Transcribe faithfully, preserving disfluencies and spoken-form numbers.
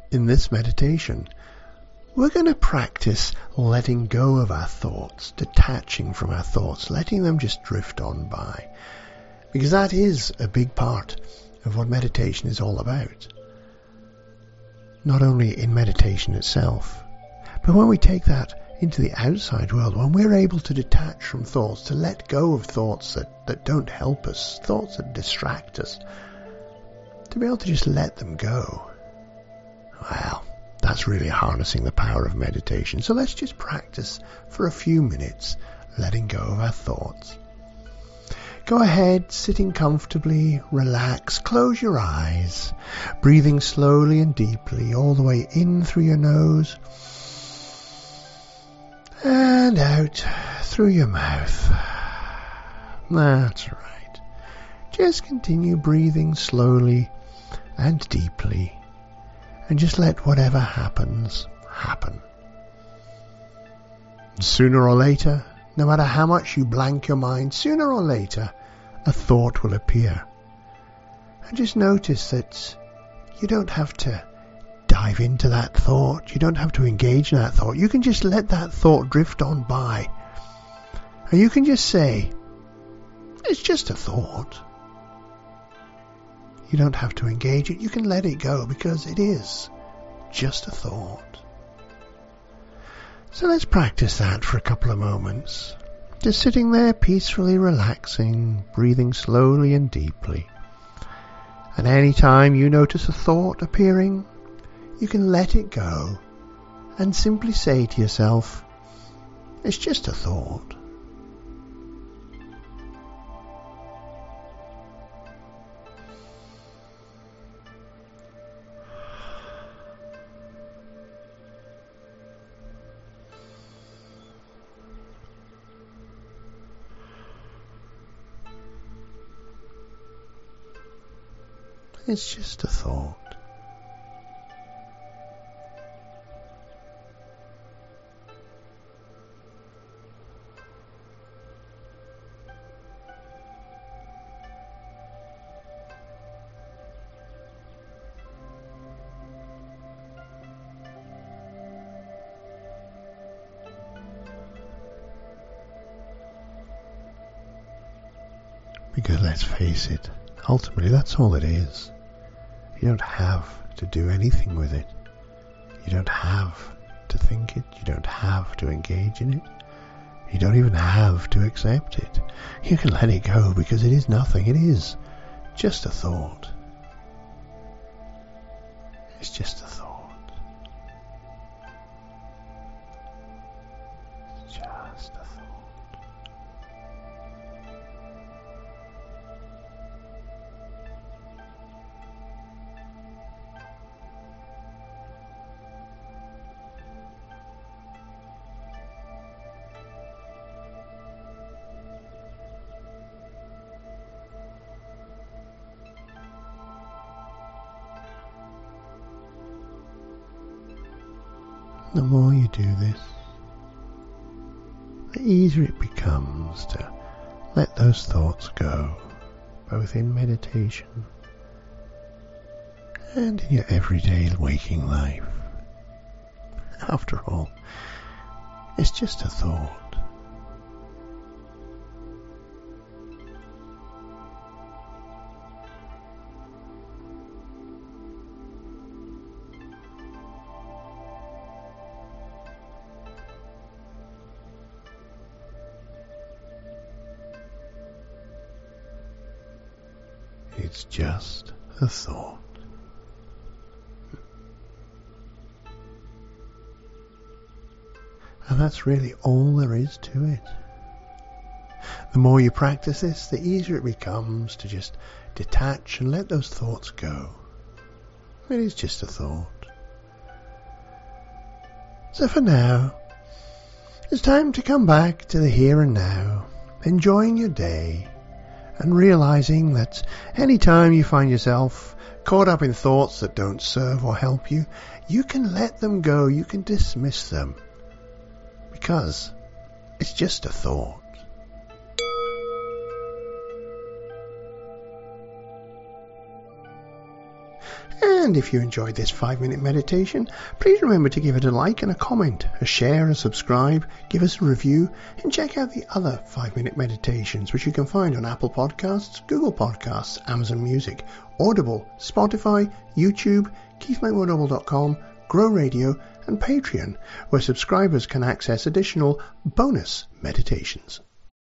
In this meditation, we're going to practice letting go of our thoughts, detaching from our thoughts, letting them just drift on by. Because that is a big part of what meditation is all about. Not only in meditation itself, but when we take that into the outside world, when we're able to detach from thoughts, to let go of thoughts that, that don't help us, thoughts that distract us, to be able to just let them go, well, that's really harnessing the power of meditation. So let's just practice for a few minutes letting go of our thoughts. Go ahead, sitting comfortably, relax, close your eyes, breathing slowly and deeply all the way in through your nose and out through your mouth. That's right. Just continue breathing slowly and deeply, and just let whatever happens, happen. Sooner or later, no matter how much you blank your mind, sooner or later, a thought will appear. And just notice that you don't have to dive into that thought. You don't have to engage in that thought. You can just let that thought drift on by. And you can just say, it's just a thought. You don't have to engage it. You can let it go because it is just a thought. So let's practice that for a couple of moments. Just sitting there peacefully relaxing, breathing slowly and deeply. And any time you notice a thought appearing, you can let it go and simply say to yourself, it's just a thought. It's just a thought. Because let's face it, ultimately that's all it is. You don't have to do anything with it. You don't have to think it. You don't have to engage in it. You don't even have to accept it. You can let it go because it is nothing. It is just a thought. It's just a thought. It's just a thought. The more you do this, the easier it becomes to let those thoughts go, both in meditation and in your everyday waking life. After all, it's just a thought. It's just a thought. And that's really all there is to it. The more you practice this, the easier it becomes to just detach and let those thoughts go. It is just a thought. So for now, it's time to come back to the here and now, enjoying your day, and realizing that any time you find yourself caught up in thoughts that don't serve or help you, you can let them go, you can dismiss them, because it's just a thought. And if you enjoyed this five minute meditation, please remember to give it a like and a comment, a share, a subscribe, give us a review, and check out the other five minute meditations which you can find on Apple Podcasts, Google Podcasts, Amazon Music, Audible, Spotify, YouTube, keith mcmurdo audible dot com, Grow Radio, and Patreon, where subscribers can access additional bonus meditations.